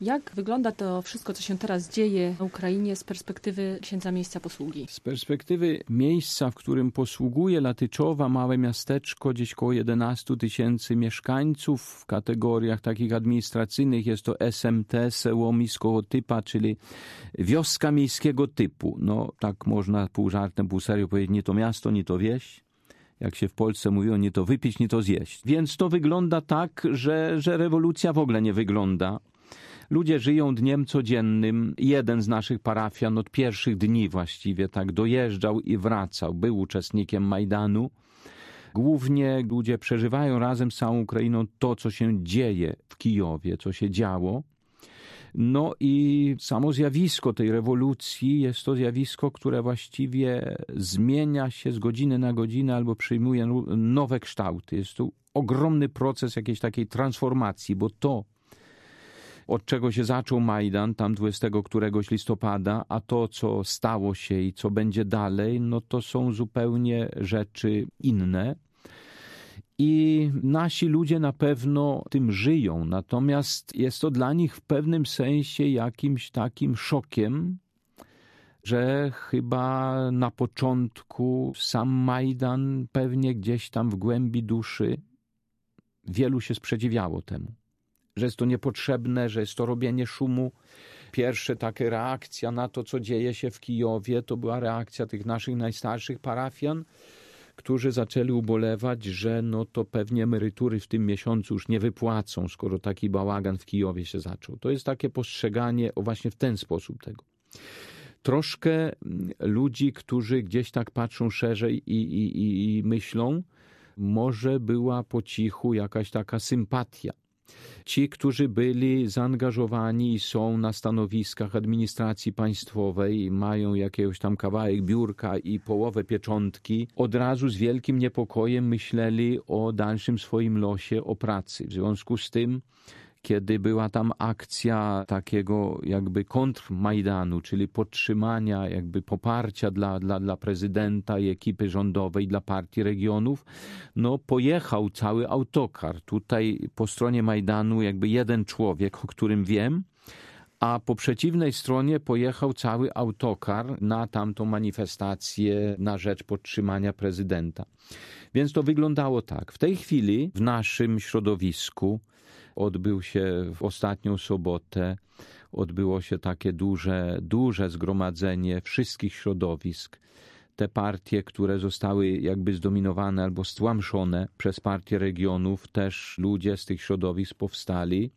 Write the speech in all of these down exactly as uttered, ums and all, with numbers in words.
Jak wygląda to wszystko, co się teraz dzieje na Ukrainie z perspektywy księdza miejsca posługi? Z perspektywy miejsca, w którym posługuje Latyczowa, małe miasteczko, gdzieś koło jedenaście tysięcy mieszkańców, w kategoriach takich administracyjnych jest to S M T, Seło Miejskiego Typa, czyli wioska miejskiego typu. No tak można pół żartem, pół serio powiedzieć, nie to miasto, nie to wieś. Jak się w Polsce mówiło, nie to wypić, nie to zjeść. Więc to wygląda tak, że, że rewolucja w ogóle nie wygląda. Ludzie żyją dniem codziennym. Jeden z naszych parafian od pierwszych dni właściwie tak dojeżdżał i wracał. Był uczestnikiem Majdanu. Głównie ludzie przeżywają razem z całą Ukrainą to, co się dzieje w Kijowie, co się działo. No i samo zjawisko tej rewolucji jest to zjawisko, które właściwie zmienia się z godziny na godzinę albo przyjmuje nowe kształty. Jest to ogromny proces jakiejś takiej transformacji, bo to, od czego się zaczął Majdan, tam dwudziestego któregoś listopada, a to, co stało się i co będzie dalej, no to są zupełnie rzeczy inne. I nasi ludzie na pewno tym żyją, natomiast jest to dla nich w pewnym sensie jakimś takim szokiem, że chyba na początku sam Majdan pewnie gdzieś tam w głębi duszy wielu się sprzeciwiało temu. Że jest to niepotrzebne, że jest to robienie szumu. Pierwsza taka reakcja na to, co dzieje się w Kijowie, to była reakcja tych naszych najstarszych parafian, którzy zaczęli ubolewać, że no to pewnie emerytury w tym miesiącu już nie wypłacą, skoro taki bałagan w Kijowie się zaczął. To jest takie postrzeganie o właśnie w ten sposób tego. Troszkę ludzi, którzy gdzieś tak patrzą szerzej i, i, i myślą, może była po cichu jakaś taka sympatia. Ci, którzy byli zaangażowani i są na stanowiskach administracji państwowej, mają jakiegoś tam kawałek biurka i połowę pieczątki, od razu z wielkim niepokojem myśleli o dalszym swoim losie, o pracy. W związku z tym, kiedy była tam akcja takiego jakby kontrmajdanu, czyli podtrzymania, jakby poparcia dla, dla, dla prezydenta i ekipy rządowej, dla partii regionów, no pojechał cały autokar. Tutaj po stronie Majdanu jakby jeden człowiek, o którym wiem, a po przeciwnej stronie pojechał cały autokar na tamtą manifestację na rzecz podtrzymania prezydenta. Więc to wyglądało tak. W tej chwili w naszym środowisku odbył się w ostatnią sobotę, odbyło się takie duże, duże zgromadzenie wszystkich środowisk. Te partie, które zostały jakby zdominowane albo stłamszone przez partie regionów, też ludzie z tych środowisk powstali.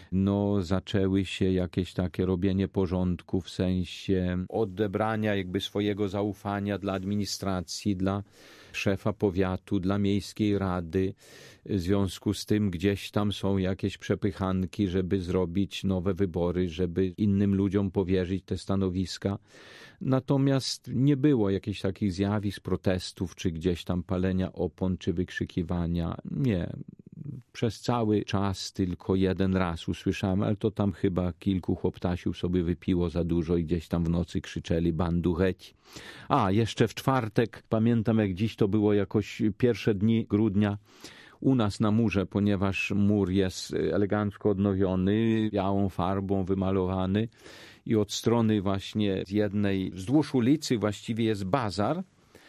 No, zaczęły się jakieś takie robienie porządku w sensie odebrania jakby swojego zaufania dla administracji, dla szefa powiatu, dla miejskiej rady. W związku z tym gdzieś tam są jakieś przepychanki, żeby zrobić nowe wybory, żeby innym ludziom powierzyć te stanowiska. Natomiast nie było jakichś takich zjawisk, protestów, czy gdzieś tam palenia opon, czy wykrzykiwania. Nie. Przez cały czas tylko jeden raz usłyszałem, ale to tam chyba kilku chłoptasiów sobie wypiło za dużo i gdzieś tam w nocy krzyczeli bandu cheć. A, jeszcze w czwartek, pamiętam jak dziś to było jakoś pierwsze dni grudnia, u nas na murze, ponieważ mur jest elegancko odnowiony, białą farbą wymalowany i od strony właśnie z jednej, wzdłuż ulicy właściwie jest bazar,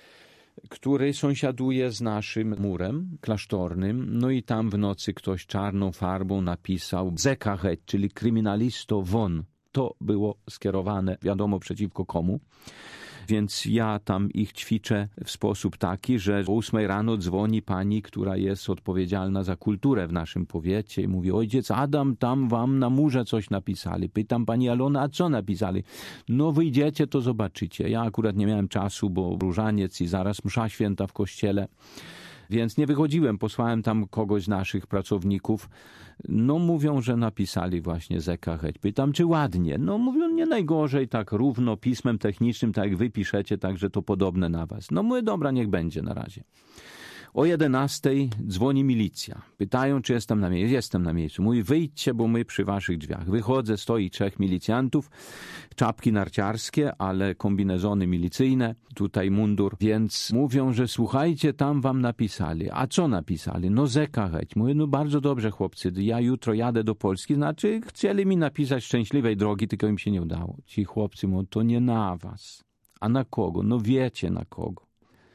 który sąsiaduje z naszym murem klasztornym. No i tam w nocy ktoś czarną farbą napisał Zekachet, czyli kryminalisto won. To było skierowane wiadomo przeciwko komu. Więc ja tam ich ćwiczę w sposób taki, że o ósmej rano dzwoni pani, która jest odpowiedzialna za kulturę w naszym powiecie i mówi: ojciec Adam, tam wam na murze coś napisali. Pytam pani Alona, a co napisali? No wyjdziecie, to zobaczycie. Ja akurat nie miałem czasu, bo różaniec i zaraz msza święta w kościele. Więc nie wychodziłem, posłałem tam kogoś z naszych pracowników. No mówią, że napisali właśnie Zekachet. Pytam, czy ładnie? No mówią, nie najgorzej, tak równo, pismem technicznym, tak jak wy piszecie, także to podobne na was. No mówię, dobra, niech będzie na razie. O jedenastej dzwoni milicja. Pytają, czy jestem na miejscu. Jestem na miejscu. Mówi, wyjdźcie, bo my przy waszych drzwiach. Wychodzę, stoi trzech milicjantów, czapki narciarskie, ale kombinezony milicyjne, tutaj mundur. Więc mówią, że słuchajcie, tam wam napisali. A co napisali? No zeka heć. Mówię, no bardzo dobrze, chłopcy, ja jutro jadę do Polski. Znaczy, chcieli mi napisać szczęśliwej drogi, tylko im się nie udało. Ci chłopcy mówią, to nie na was. A na kogo? No wiecie na kogo.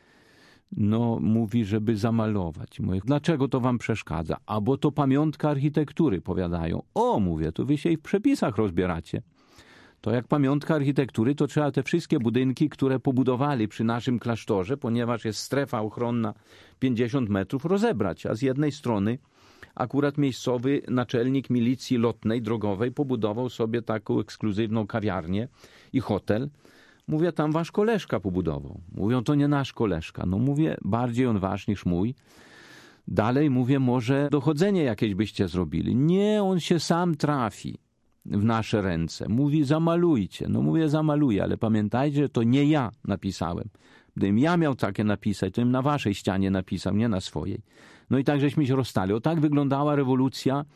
No, mówi, żeby zamalować. Mówię, dlaczego to wam przeszkadza? A bo to pamiątka architektury, powiadają. O, mówię, to wy się i w przepisach rozbieracie. To jak pamiątka architektury, to trzeba te wszystkie budynki, które pobudowali przy naszym klasztorze, ponieważ jest strefa ochronna pięćdziesiąt metrów, rozebrać. A z jednej strony akurat miejscowy naczelnik milicji lotnej, drogowej pobudował sobie taką ekskluzywną kawiarnię i hotel. Mówię, tam wasz koleżka pobudował. Mówią, to nie nasz koleżka. No mówię, bardziej on wasz niż mój. Dalej mówię, może dochodzenie jakieś byście zrobili. Nie, on się sam trafi w nasze ręce. Mówi, zamalujcie. No mówię, zamaluję, ale pamiętajcie, że to nie ja napisałem. Gdybym ja miał takie napisać, to bym na waszej ścianie napisał, nie na swojej. No i tak żeśmy się rozstali. O tak wyglądała rewolucja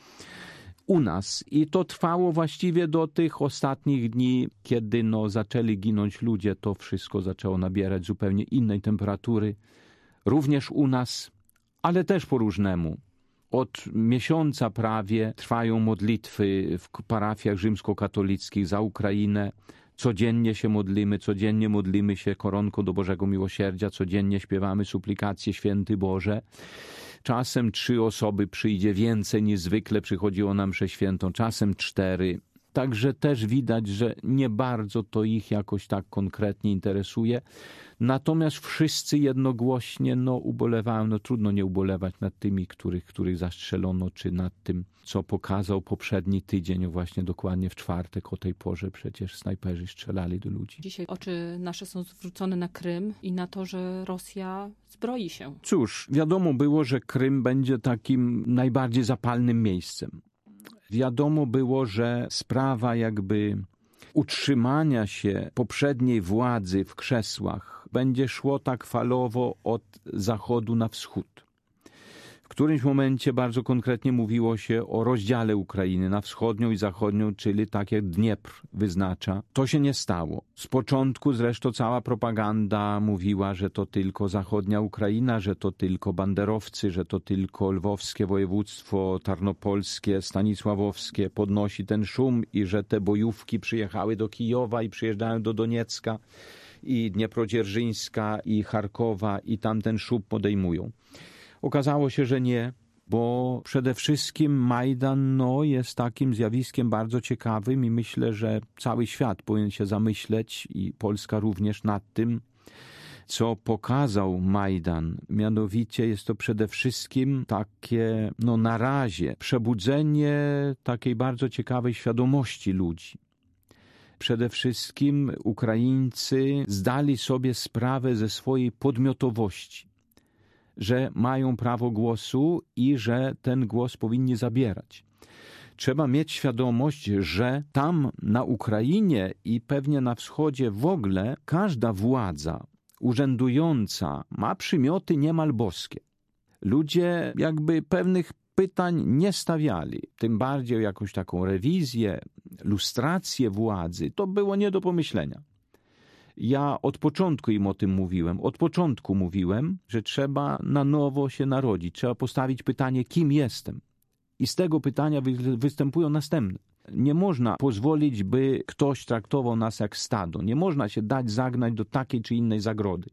u nas. I to trwało właściwie do tych ostatnich dni, kiedy no, zaczęli ginąć ludzie, to wszystko zaczęło nabierać zupełnie innej temperatury. Również u nas, ale też po różnemu. Od miesiąca prawie trwają modlitwy w parafiach rzymskokatolickich za Ukrainę. Codziennie się modlimy, codziennie modlimy się koronką do Bożego Miłosierdzia, codziennie śpiewamy suplikacje Święty Boże. Czasem trzy osoby przyjdzie więcej niż zwykle przychodziło na mszę świętą, czasem cztery. Także też widać, że nie bardzo to ich jakoś tak konkretnie interesuje. Natomiast wszyscy jednogłośnie no, ubolewają, no trudno nie ubolewać nad tymi, których, których zastrzelono, czy nad tym, co pokazał poprzedni tydzień, właśnie dokładnie w czwartek o tej porze przecież snajperzy strzelali do ludzi. Dzisiaj oczy nasze są zwrócone na Krym i na to, że Rosja zbroi się. Cóż, wiadomo było, że Krym będzie takim najbardziej zapalnym miejscem. Wiadomo było, że sprawa jakby utrzymania się poprzedniej władzy w krzesłach będzie szło tak falowo od zachodu na wschód. W którymś momencie bardzo konkretnie mówiło się o rozdziale Ukrainy na wschodnią i zachodnią, czyli tak jak Dniepr wyznacza. To się nie stało. Z początku zresztą cała propaganda mówiła, że to tylko zachodnia Ukraina, że to tylko banderowcy, że to tylko lwowskie województwo, tarnopolskie, stanisławowskie podnosi ten szum i że te bojówki przyjechały do Kijowa i przyjeżdżają do Doniecka i Dnieprodzierżyńska i Charkowa i tam ten szum podejmują. Okazało się, że nie, bo przede wszystkim Majdan no, jest takim zjawiskiem bardzo ciekawym i myślę, że cały świat powinien się zamyśleć i Polska również nad tym, co pokazał Majdan. Mianowicie jest to przede wszystkim takie, no na razie, przebudzenie takiej bardzo ciekawej świadomości ludzi. Przede wszystkim Ukraińcy zdali sobie sprawę ze swojej podmiotowości, że mają prawo głosu i że ten głos powinni zabierać. Trzeba mieć świadomość, że tam na Ukrainie i pewnie na wschodzie w ogóle każda władza urzędująca ma przymioty niemal boskie. Ludzie jakby pewnych pytań nie stawiali, tym bardziej o jakąś taką rewizję, lustrację władzy, to było nie do pomyślenia. Ja od początku im o tym mówiłem. Od początku mówiłem, że trzeba na nowo się narodzić. Trzeba postawić pytanie, kim jestem. I z tego pytania wy- występują następne. Nie można pozwolić, by ktoś traktował nas jak stado. Nie można się dać zagnać do takiej czy innej zagrody.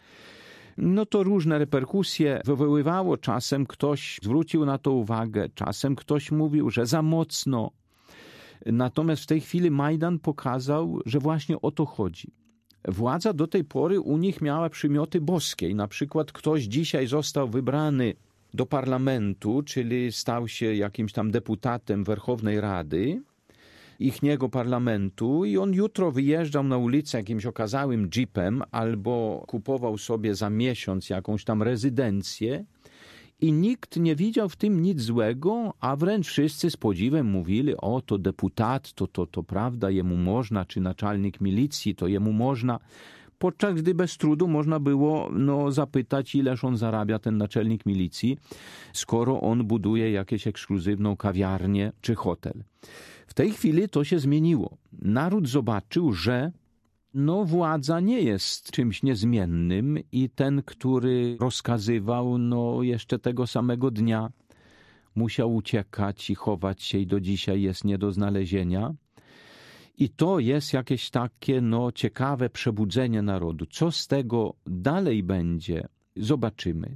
No to różne reperkusje wywoływało. Czasem ktoś zwrócił na to uwagę, czasem ktoś mówił, że za mocno. Natomiast w tej chwili Majdan pokazał, że właśnie o to chodzi. Władza do tej pory u nich miała przymioty boskie. Na przykład ktoś dzisiaj został wybrany do parlamentu, czyli stał się jakimś tam deputatem Werchownej Rady, ichniego parlamentu i on jutro wyjeżdżał na ulicę jakimś okazałym jeepem albo kupował sobie za miesiąc jakąś tam rezydencję i nikt nie widział w tym nic złego, a wręcz wszyscy z podziwem mówili, o to deputat, to, to, to prawda, jemu można, czy naczelnik milicji, to jemu można, podczas gdy bez trudu można było no, zapytać, ileż on zarabia, ten naczelnik milicji, skoro on buduje jakąś ekskluzywną kawiarnię czy hotel. W tej chwili to się zmieniło. Naród zobaczył, że no, władza nie jest czymś niezmiennym i ten, który rozkazywał, no, jeszcze tego samego dnia musiał uciekać i chować się i do dzisiaj jest nie do znalezienia. I to jest jakieś takie no, ciekawe przebudzenie narodu. Co z tego dalej będzie, zobaczymy.